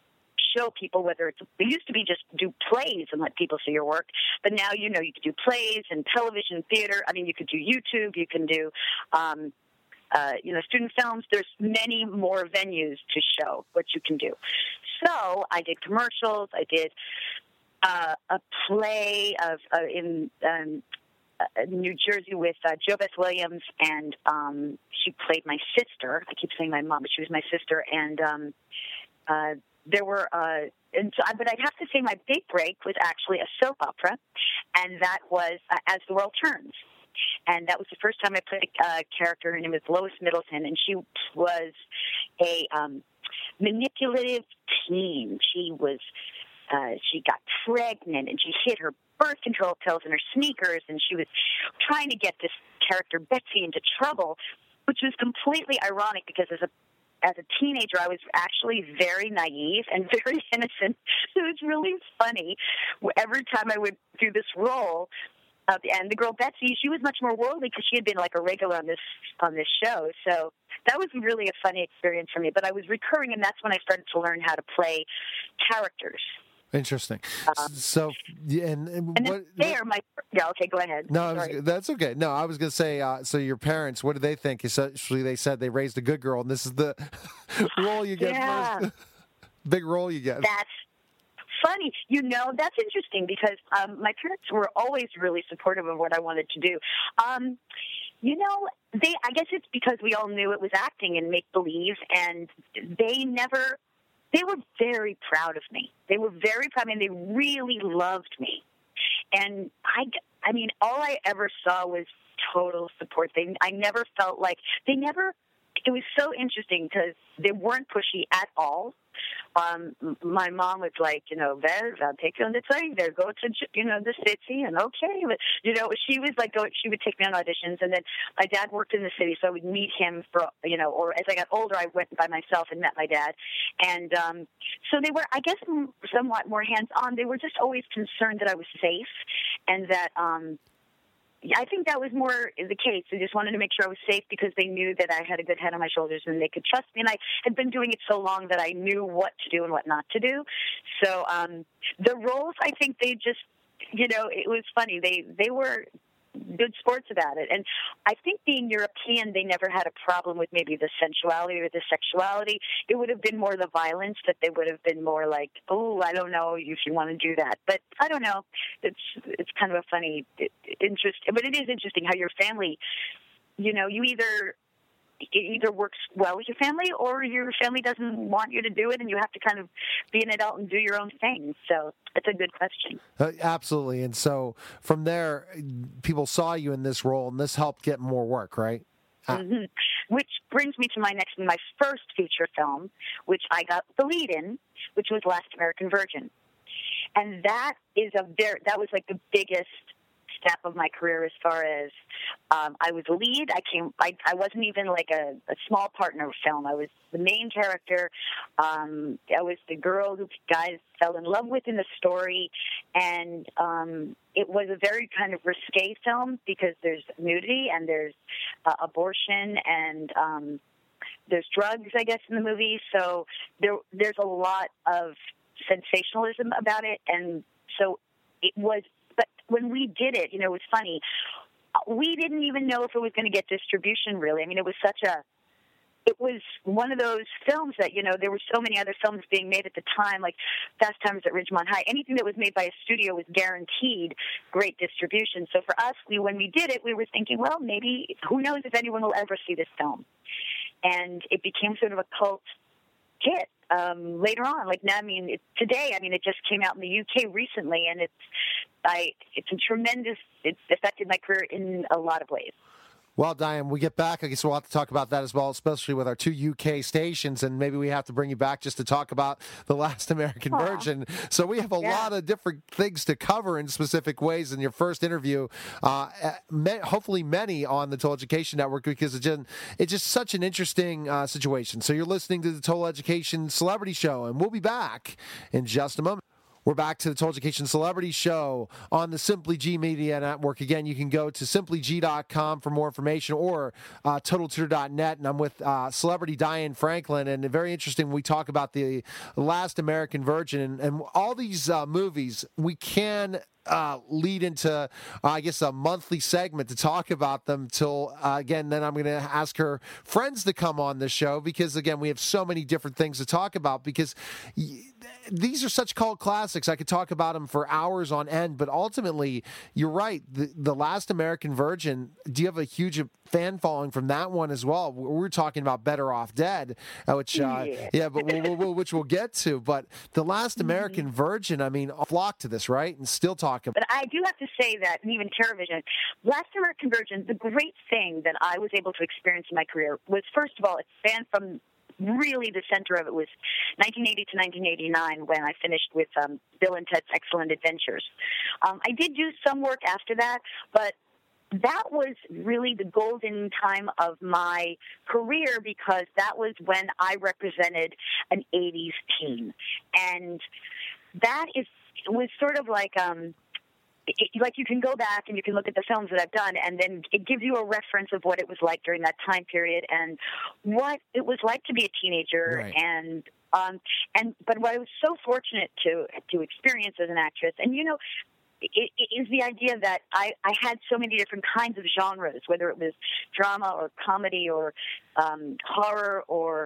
show people, whether it used to be just do plays and let people see your work, but now, you can do plays and television, theater. I mean, you could do YouTube, you can do, student films. There's many more venues to show what you can do. So I did commercials. I did a play in New Jersey with Jo Beth Williams, and she played my sister. I keep saying my mom, but she was my sister. And there were, but I'd have to say my big break was actually a soap opera, and that was As the World Turns. And that was the first time I played a character. Her name was Lois Middleton, and she was a manipulative teen. She got pregnant, and she hid her birth control pills in her sneakers, and she was trying to get this character Betsy into trouble, which was completely ironic because as a teenager, I was actually very naive and very innocent. So it was really funny. Every time I would do this role, and the girl Betsy, she was much more worldly because she had been like a regular on this show. So that was really a funny experience for me. But I was recurring, and that's when I started to learn how to play characters. Interesting. So, okay, go ahead. No, that's okay. No, I was going to say, so your parents, what did they think? Essentially, they said they raised a good girl, and this is the role you get first. Big role you get. That's funny. That's interesting because my parents were always really supportive of what I wanted to do. I guess it's because we all knew it was acting and make-believe, and they were very proud of me. They were very proud. I mean, they really loved me. And I mean, all I ever saw was total support. I never felt like it was so interesting because they weren't pushy at all. My mom was like, Bev, I'll take you on the train there, go to, the city, and okay. But, she was like, she would take me on auditions, and then my dad worked in the city, so I would meet him or as I got older, I went by myself and met my dad. And so they were, I guess, somewhat more hands-on. They were just always concerned that I was safe and that, I think that was more the case. They just wanted to make sure I was safe because they knew that I had a good head on my shoulders and they could trust me. And I had been doing it so long that I knew what to do and what not to do. So the roles, I think they just, it was funny. They were good sports about it. And I think being European, they never had a problem with maybe the sensuality or the sexuality. It would have been more the violence that they would have been more like, oh, I don't know if you want to do that. But I don't know. It's kind of a funny interest. But it is interesting how your family, it either works well with your family or your family doesn't want you to do it and you have to kind of be an adult and do your own thing. So it's a good question. Absolutely. And so from there, people saw you in this role and this helped get more work, right? Mm-hmm. Which brings me to my first feature film, which I got the lead in, which was Last American Virgin. And that was like the biggest step of my career as far as I was a lead. I wasn't even like a small partner of film. I was the main character. I was the girl who guys fell in love with in the story, and it was a very kind of risque film because there's nudity and there's abortion and there's drugs, I guess, in the movie. So there's a lot of sensationalism about it, and so it was. But when we did it, it was funny. We didn't even know if it was going to get distribution, really. I mean, it was one of those films that, there were so many other films being made at the time, like Fast Times at Ridgemont High. Anything that was made by a studio was guaranteed great distribution. So for us, when we did it, we were thinking, well, maybe, who knows if anyone will ever see this film. And it became sort of a cult hit. Later on, today, it just came out in the UK recently, and it's affected my career in a lot of ways. Well, Diane, we get back, I guess we'll have to talk about that as well, especially with our 2 UK stations, and maybe we have to bring you back just to talk about The Last American Virgin. So we have a lot of different things to cover in specific ways in your first interview, hopefully many on the Total Education Network, because it's just such an interesting situation. So you're listening to the Total Education Celebrity Show, and we'll be back in just a moment. We're back to the Total Education Celebrity Show on the Simply G Media Network. Again, you can go to simplyg.com for more information or TotalTutor.net. And I'm with celebrity Diane Franklin. And very interesting, we talk about the Last American Virgin. And all these movies, we can lead into, I guess, a monthly segment to talk about them till, again, then I'm going to ask her friends to come on the show because, again, we have so many different things to talk about because these are such cult classics. I could talk about them for hours on end, but ultimately, you're right. The Last American Virgin, do you have a huge fan following from that one as well? We're talking about Better Off Dead, which, but which we'll get to. But the Last American Virgin, I mean, flock to this, right? And still talk about. But I do have to say that, and even TerraVision, Last American Virgin, the great thing that I was able to experience in my career was, first of all, it spanned from really the center of it was 1980 to 1989 when I finished with Bill and Ted's Excellent Adventures. I did do some work after that, but that was really the golden time of my career because that was when I represented an 80s teen. And that was sort of like like you can go back and you can look at the films that I've done, and then it gives you a reference of what it was like during that time period and what it was like to be a teenager. Right. But what I was so fortunate to experience as an actress, and it is the idea that I had so many different kinds of genres, whether it was drama or comedy or horror or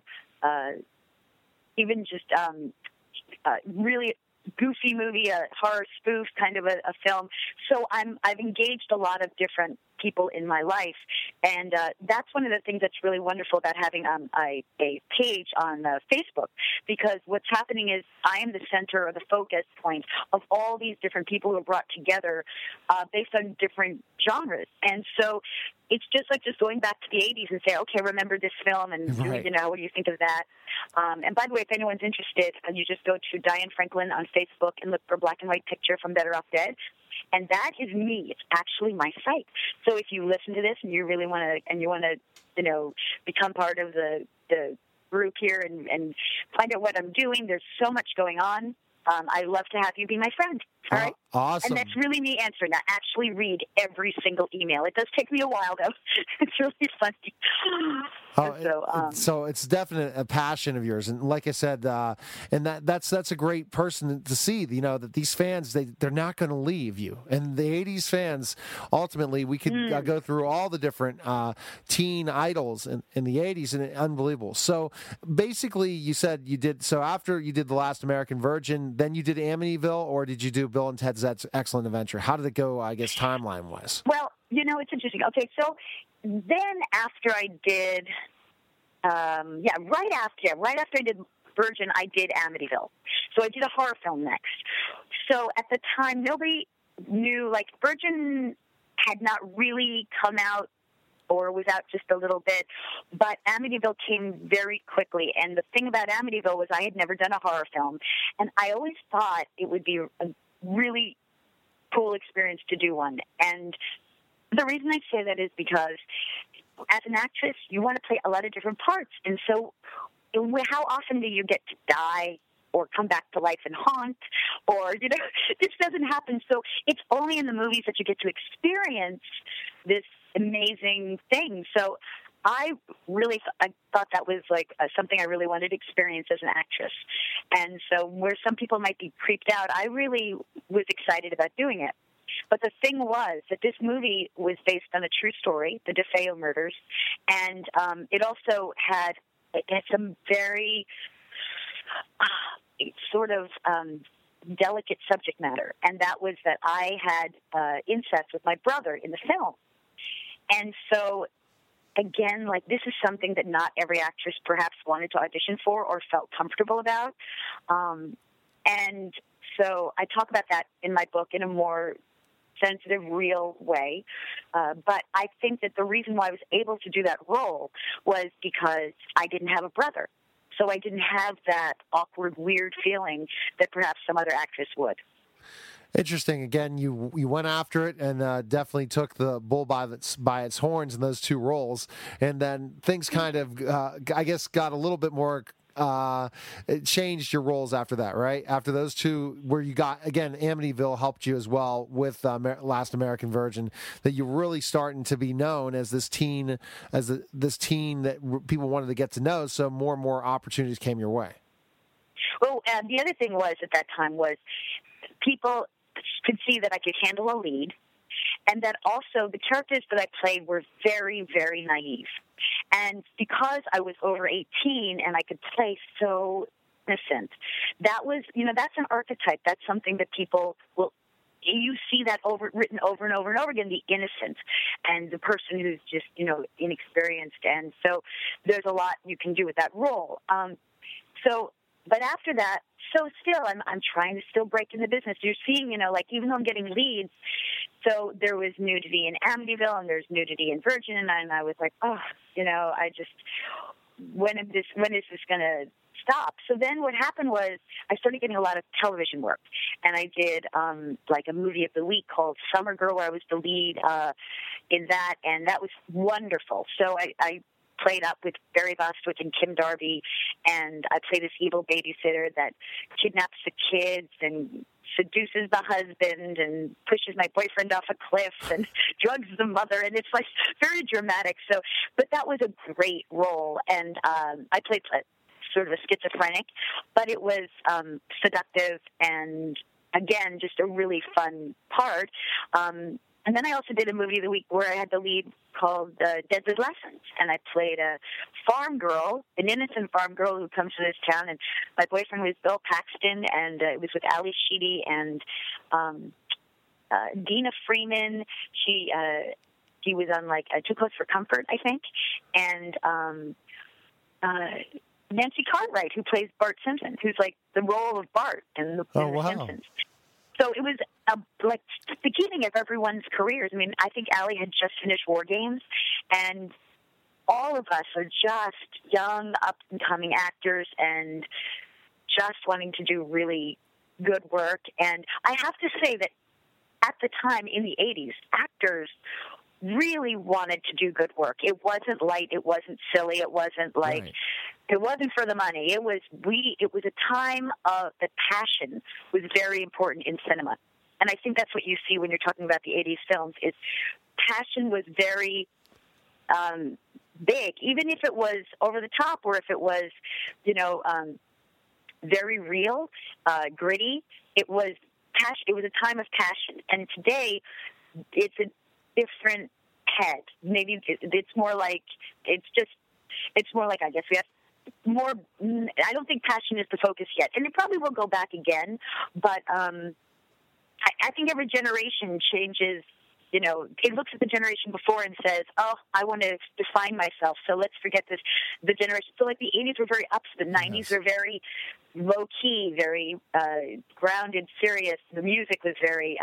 even just really goofy movie, a horror spoof kind of a film. So I've engaged a lot of different people in my life, and that's one of the things that's really wonderful about having a page on Facebook, because what's happening is I am the center or the focus point of all these different people who are brought together based on different genres. And so it's just like going back to the 80s and say, okay, remember this film, and right. What do you think of that? And by the way, if anyone's interested, you just go to Diane Franklin on Facebook and look for Black and White Picture from Better Off Dead. And that is me. It's actually my site. So if you listen to this and you really want to, become part of the group here and find out what I'm doing, there's so much going on. I'd love to have you be my friend. All right? Awesome. And that's really me answering. I actually read every single email. It does take me a while, though. It's really funny. So it's definitely a passion of yours, and like I said, and that's a great person to see. That these fans they're not going to leave you. And the '80s fans, ultimately, we could go through all the different teen idols in the '80s, and unbelievable. So basically, you said you did. So after you did The Last American Virgin, then you did Amityville, or did you do Bill and Ted's Excellent Adventure? How did it go? I guess timeline-wise. Well, it's interesting. Okay, so then after I did, right after I did Virgin, I did Amityville. So I did a horror film next. So at the time, nobody knew, Virgin had not really come out or was out just a little bit, but Amityville came very quickly. And the thing about Amityville was I had never done a horror film, and I always thought it would be a really cool experience to do one. And the reason I say that is because as an actress, you want to play a lot of different parts. And so how often do you get to die or come back to life and haunt? Or, this doesn't happen. So it's only in the movies that you get to experience this amazing thing. So I thought that was something I really wanted to experience as an actress. And so where some people might be creeped out, I really was excited about doing it. But the thing was that this movie was based on a true story, the DeFeo murders, and it also had some very sort of delicate subject matter, and that was that I had incest with my brother in the film. And so, again, this is something that not every actress perhaps wanted to audition for or felt comfortable about. And so I talk about that in my book in a more sensitive, real way. But I think that the reason why I was able to do that role was because I didn't have a brother. So I didn't have that awkward, weird feeling that perhaps some other actress would. Interesting. Again, you went after it and definitely took the bull by its horns in those two roles. And then things kind of, I guess, got a little bit more it changed your roles after that, right? After those two, where you got, again, Amityville helped you as well with Last American Virgin, that you're really starting to be known as this teen, this teen that people wanted to get to know, so more and more opportunities came your way. Well, the other thing was at that time was people could see that I could handle a lead, and that also the characters that I played were very, very naive. And because I was over 18 and I could play so innocent, that was, that's an archetype. That's something that people will, you see that written over and over and over again, the innocent and the person who's just, inexperienced. And so there's a lot you can do with that role. But after that, so still, I'm trying to still break in the business. You're seeing, even though I'm getting leads, so there was nudity in Amityville and there's nudity in Virgin, and I was like, I just, when is this going to stop? So then what happened was I started getting a lot of television work, and I did like a movie of the week called Summer Girl, where I was the lead in that, and that was wonderful. So I played up with Barry Bostwick and Kim Darby, and I play this evil babysitter that kidnaps the kids and seduces the husband and pushes my boyfriend off a cliff and drugs the mother, and it's like very dramatic. So, but that was a great role, and I played sort of a schizophrenic, but it was seductive and, again, just a really fun part. And then I also did a movie of the week where I had the lead called Deadly Lessons, and I played a farm girl, an innocent farm girl who comes to this town, and my boyfriend was Bill Paxton, and it was with Ali Sheedy and Dina Freeman. He was on like Too Close for Comfort, I think, and Nancy Cartwright, who plays Bart Simpson, who's like the role of Bart in the Simpsons. So it was like the beginning of everyone's careers. I mean, I think Ali had just finished War Games, and all of us are just young, up-and-coming actors and just wanting to do really good work. And I have to say that at the time, in the 80s, actors really wanted to do good work. It wasn't light. It wasn't silly. It wasn't like... Right. It wasn't for the money. It was a time of the passion was very important in cinema. And I think that's what you see when you're talking about the 80s films, is passion was very big, even if it was over the top or if it was, very real, gritty. It was passion. It was a time of passion. And today, it's a different head. Maybe it's more like, I guess we have more. I don't think passion is the focus yet, and it probably will go back again. But I think every generation changes. It looks at the generation before and says, "Oh, I want to define myself, so let's forget this." The generation. So, like the '80s were very ups, the '90s were very low key, very grounded, serious. The music was very.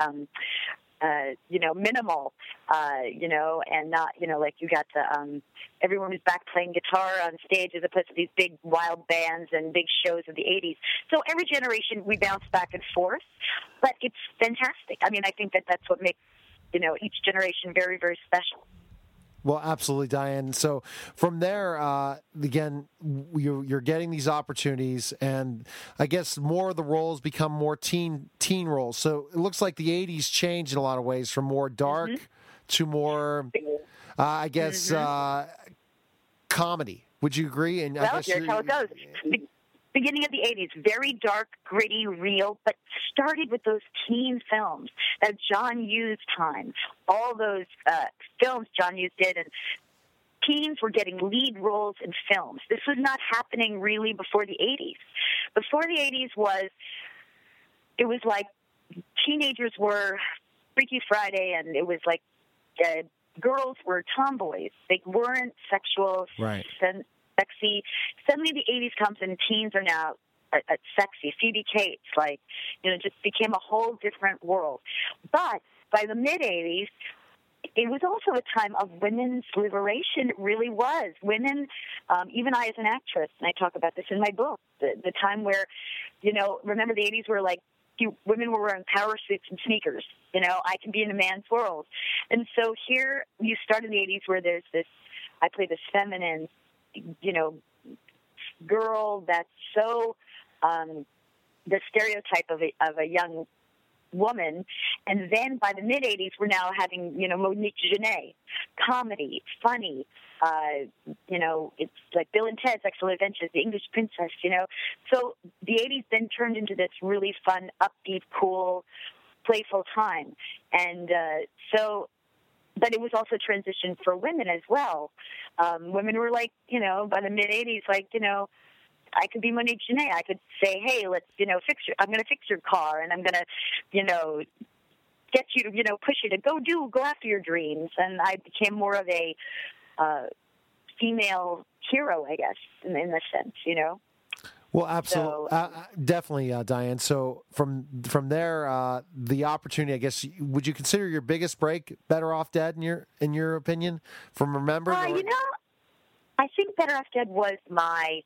Minimal, and not, like you got the, everyone was back playing guitar on stage as opposed to these big wild bands and big shows of the 80s. So every generation we bounce back and forth, but it's fantastic. I mean, I think that's what makes, each generation very, very special. Well, absolutely, Diane. So from there, again, you're getting these opportunities, and I guess more of the roles become more teen roles. So it looks like the 80s changed in a lot of ways, from more dark to more, I guess, comedy. Would you agree? And well, here's how it goes. Beginning of the 80s, very dark, gritty, real, but started with those teen films, that John Hughes time, all those films John Hughes did, and teens were getting lead roles in films. This was not happening really before the 80s. Before the 80s it was like teenagers were Freaky Friday, and it was like girls were tomboys. They weren't sexual, right. Sexy. Suddenly the 80s comes and teens are now sexy. Phoebe Cates, just became a whole different world. But by the mid-80s, it was also a time of women's liberation. It really was. Women, even I as an actress, and I talk about this in my book, the time where, remember the 80s were like, women were wearing power suits and sneakers. I can be in a man's world. And so here you start in the 80s where there's this, I play this feminine, girl that's so the stereotype of a young woman. And then by the mid-'80s, we're now having, Monique Genet, comedy, funny. It's like Bill and Ted's Excellent Adventures, The English Princess, So the 80s then turned into this really fun, upbeat, cool, playful time. And but it was also transition for women as well. Women were like, by the mid-'80s, I could be Monique Genet. I could say, hey, let's, I'm going to fix your car, and I'm going to, get you to, push you to go after your dreams. And I became more of a female hero, I guess, in this sense, Well, absolutely, So, definitely, Diane. So from there, the opportunity, I guess, would you consider your biggest break Better Off Dead in your opinion? From Remember, I think Better Off Dead was my.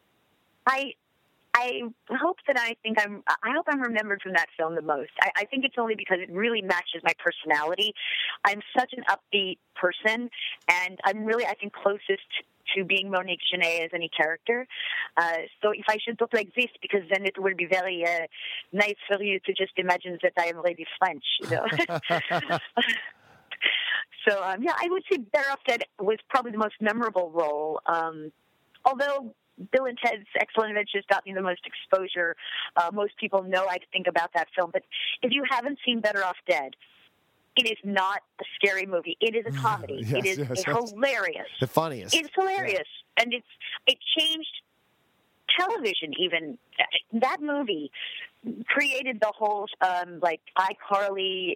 I hope that I hope I'm remembered from that film the most. I think it's only because it really matches my personality. I'm such an upbeat person, and I'm really, I think, closest to being Monique Genet as any character. So if I should look like this, because then it would be very nice for you to just imagine that I am Lady French, So, I would say Better Off Dead was probably the most memorable role, although Bill and Ted's Excellent Adventures got me the most exposure. Most people know I think about that film. But if you haven't seen Better Off Dead, it is not a scary movie. It is a comedy. Yes, it is hilarious. The funniest. It's hilarious. Yeah. And it changed television even. That movie created the whole, iCarly,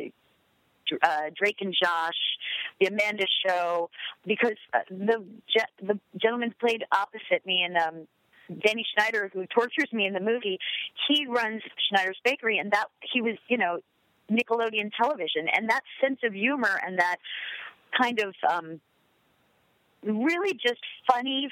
Drake and Josh, the Amanda Show, because the gentleman played opposite me, and Danny Schneider, who tortures me in the movie, he runs Schneider's Bakery, and that he was, Nickelodeon television, and that sense of humor and that kind of really just funny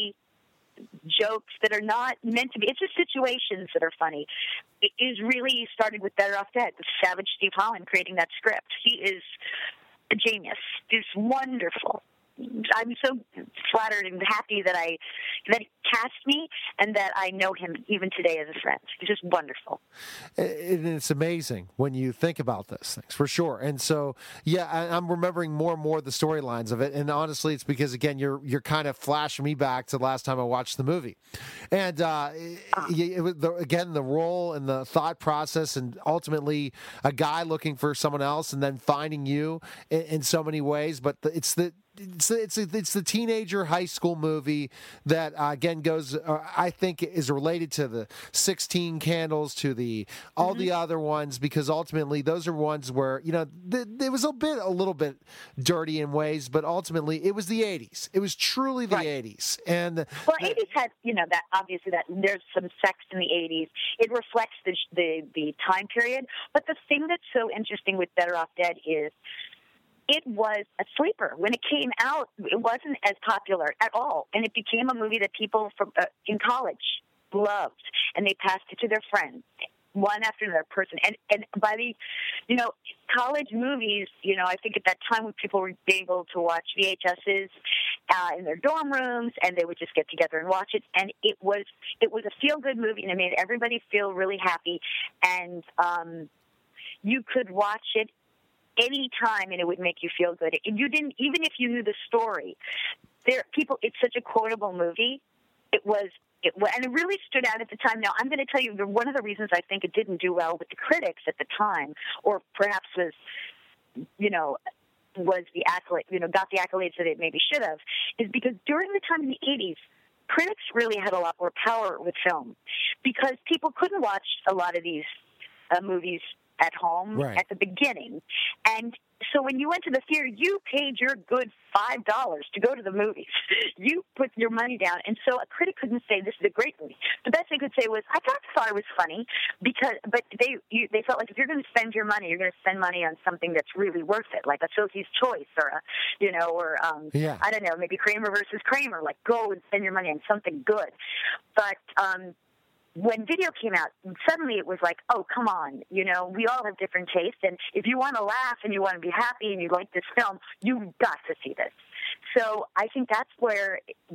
jokes that are not meant to be. It's just situations that are funny. It is really started with Better Off Dead, with Savage Steve Holland creating that script. He is a genius. He's wonderful. I'm so flattered and happy that he cast me and that I know him even today as a friend. He's just wonderful. And it's amazing when you think about those things, for sure. And so, I'm remembering more and more the storylines of it. And honestly, it's because, again, you're kind of flashing me back to the last time I watched the movie. And it was the role and the thought process, and ultimately a guy looking for someone else and then finding you in so many ways. But it's the teenager high school movie that again goes, I think, is related to the 16 Candles, to all the other ones, because ultimately those are ones where it was a little bit dirty in ways, but ultimately it was the 80s. It was truly the 80s, and 80s had that obviously that there's some sex in the 80s. It reflects the time period. But the thing that's so interesting with Better Off Dead is, it was a sleeper. When it came out, it wasn't as popular at all, and it became a movie that people from in college loved, and they passed it to their friends, one after another person. And by the, college movies, I think at that time when people were able to watch VHSs in their dorm rooms, and they would just get together and watch it, and it was a feel-good movie, and it made everybody feel really happy, and you could watch it any time, and it would make you feel good. And you didn't, even if you knew the story. It's such a quotable movie. And it really stood out at the time. Now, I'm going to tell you, one of the reasons I think it didn't do well with the critics at the time, or perhaps was the accolade, got the accolades that it maybe should have, is because during the time in the 80s, critics really had a lot more power with film, because people couldn't watch a lot of these movies at home at the beginning. And so when you went to the theater, you paid your good $5 to go to the movies. You put your money down. And so a critic couldn't say this is a great movie. The best they could say was, I thought it was funny, but they felt like if you're going to spend your money, you're going to spend money on something that's really worth it, like a Sophie's Choice or I don't know, maybe Kramer versus Kramer, like go and spend your money on something good. But when video came out, suddenly it was like, oh, come on, we all have different tastes, and if you want to laugh and you want to be happy and you like this film, you've got to see this. So I think that's where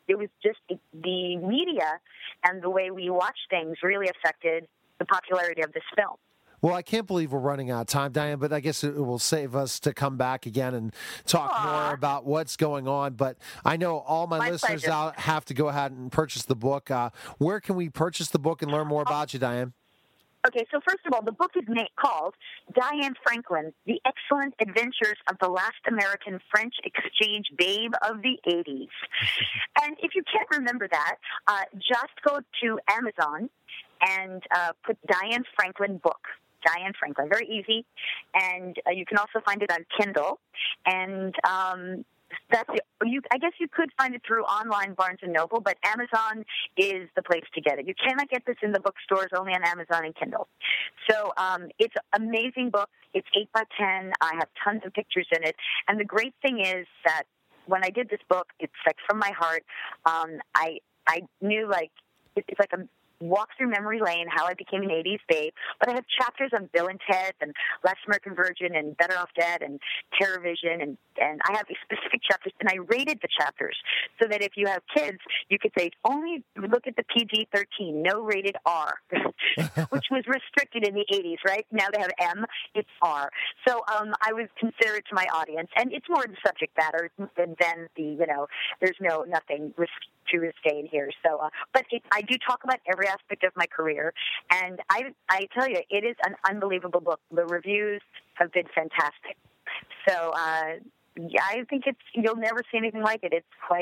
it was just the media and the way we watch things really affected the popularity of this film. Well, I can't believe we're running out of time, Diane, but I guess it will save us to come back again and talk more about what's going on. But I know all my listeners pleasure. out have to go ahead and purchase the book. Where can we purchase the book and learn more about you, Diane? Okay, so first of all, the book is called Diane Franklin, The Excellent Adventures of the Last American French Exchange Babe of the 80s. And if you can't remember that, just go to Amazon and put Diane Franklin book. Diane Franklin, very easy. And you can also find it on Kindle. And that's it. I guess you could find it through online Barnes & Noble, but Amazon is the place to get it. You cannot get this in the bookstores, only on Amazon and Kindle. So it's an amazing book. It's 8x10. I have tons of pictures in it. And the great thing is that when I did this book, it's like from my heart. I knew it's like a walk through memory lane, how I became an 80s babe, but I have chapters on Bill and Ted and Last American Virgin and Better Off Dead and TerrorVision, and I have these specific chapters, and I rated the chapters so that if you have kids, you could say, only look at the PG-13, no rated R, which was restricted in the 80s, right? Now they have M, it's R. So I was considerate to my audience, and it's more the subject matter than there's nothing too risque in here. So, but I do talk about every aspect of my career, and I tell you, it is an unbelievable book. The reviews have been fantastic. So, I think you'll never see anything like it.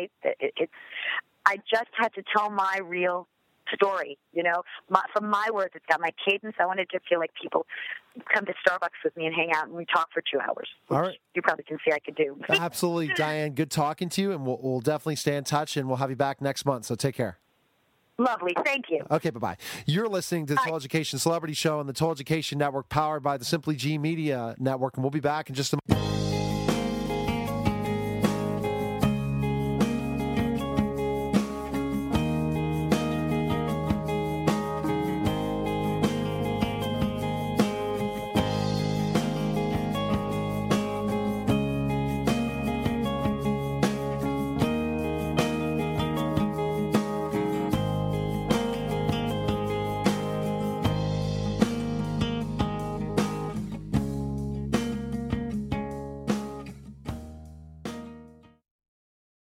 I just had to tell my real story, from my words. It's got my cadence. I wanted to feel like people come to Starbucks with me and hang out and we talk for 2 hours. All right. You probably can see I could do. Absolutely, Diane. Good talking to you, and we'll definitely stay in touch, and we'll have you back next month. So take care. Lovely. Thank you. Okay, bye-bye. You're listening to the Total Education Celebrity Show on the Total Education Network, powered by the Simply G Media Network, and we'll be back in just a moment.